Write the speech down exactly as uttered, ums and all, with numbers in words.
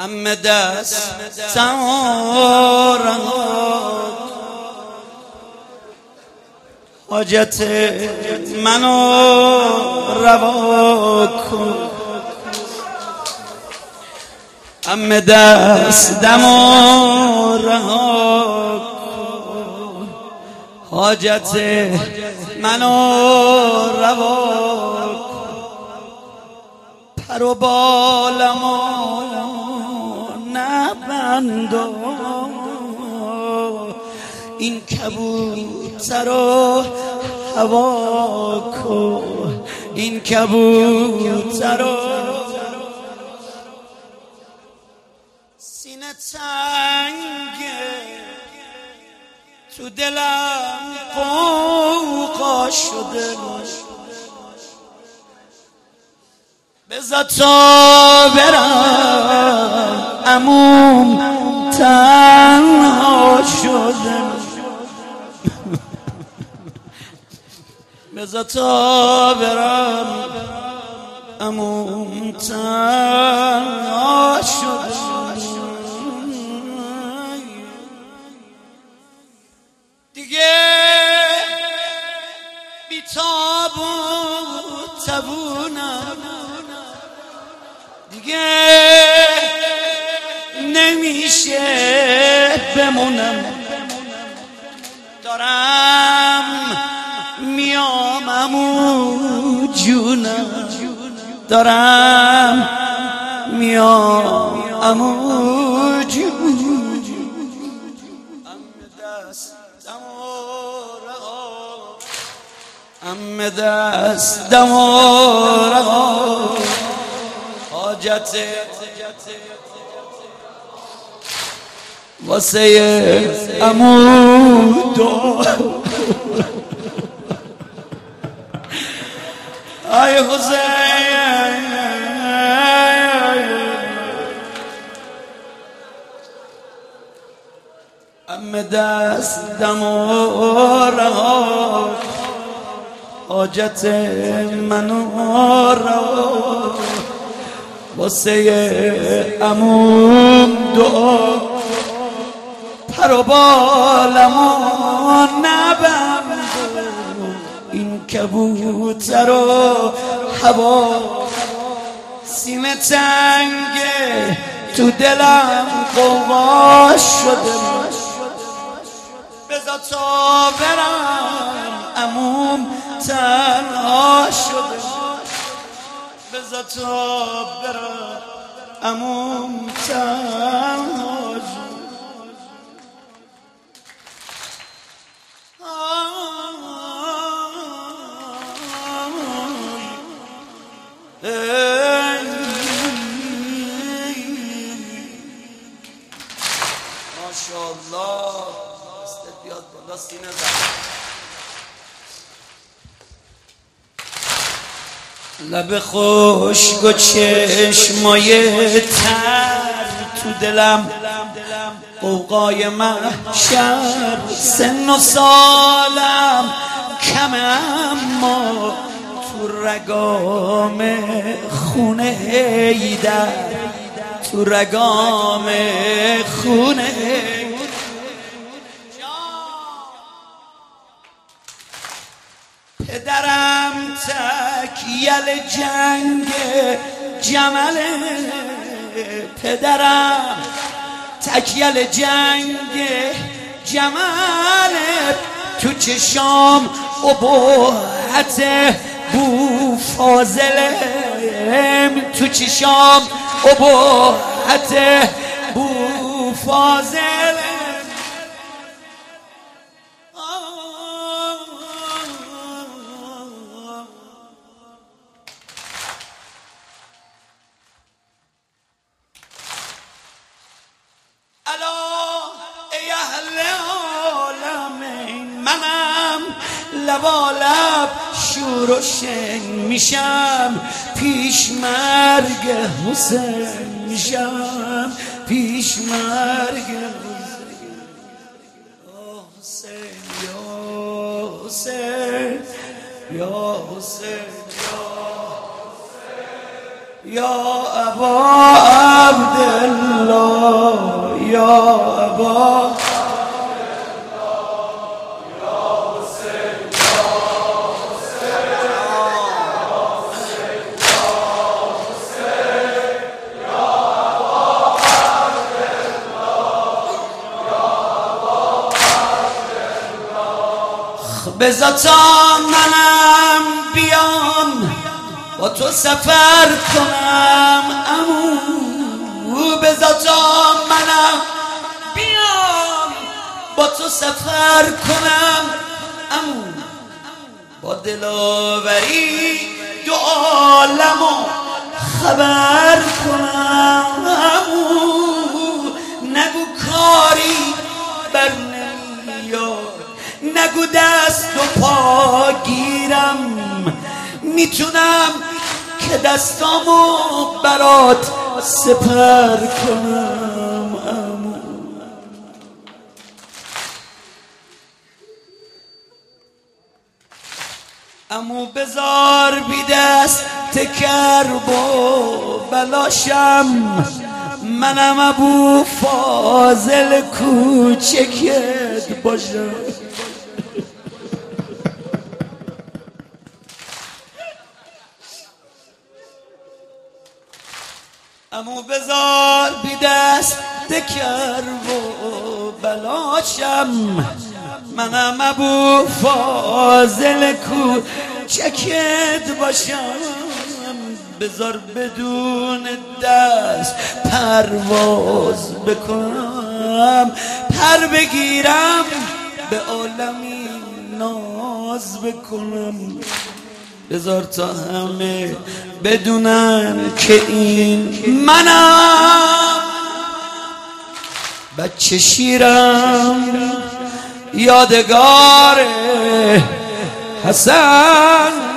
ام دستم حاجت منو روا کن. ام دستم رها کن، حاجت منو روا کن. پر و بالمو نبندو، این کبوتر رو هوا کن، این کبوتر رو. سینه تنگه تو دلم قوقا شده، بذار تا برم عموم تنها شده، بذار تا برم عموم تنها شده. دیگه بی تاب و تبونم، دیگه نمیشه بمونم. دارم میام عمو جونم، دارم میام عمو جونم. ام دستم رها، حاجت واسه عمو دو. ای حسین ام دستم رها، حاجت منو روا واسه عموم دعا. پر و بالمو نبند، این کبوتر رو هوا. سینه تنگه تو دلم قوقا شده، بذار تا برم عموم تنها شده، بذار تا برم عموم تنها شده. ماشاءالله دستت بیاد بالا سینه زد. لب خشک و چشمای تر تو دلم، قوقای محشر. سن و سالم کمه اما تو رگام خونه حیدر، تو رگام خونه. پدرم تکیل جنگ جمله، پدرم تکیل جنگ جمله. تو چشام ابهت بو فاضله، تو چشام ابهت بو فاضله. ای اهل عالمین، منم لبالب شور و شنگ میشم، پیش مرگ حسین میشم، پیش مرگ حسین. یا حسین یا حسین یا ابا عبدالله. بذار تا منم بیام با تو سفر کنم عمو، بذار تا منم بیام با تو سفر کنم عمو، با دلاوری دو عالمو خبر کنم عمو، نگو کاری بر نمیاد، نگو دست و پا گیرم، میتونم که دستامو برات سپر کنم عمو. عمو بذار بی دست کرب و بلاشم، منم ابو فاضل کوچکت باشم. عمو بذار بی دست کرب و بلاشم، منم ابو فاضل کوچکت باشم. بذار بدون دست پرواز بکنم، پر بگیرم به عالمی ناز بکنم. بذار تا همه بدونن که این منم، بچه شیرم یادگار حسن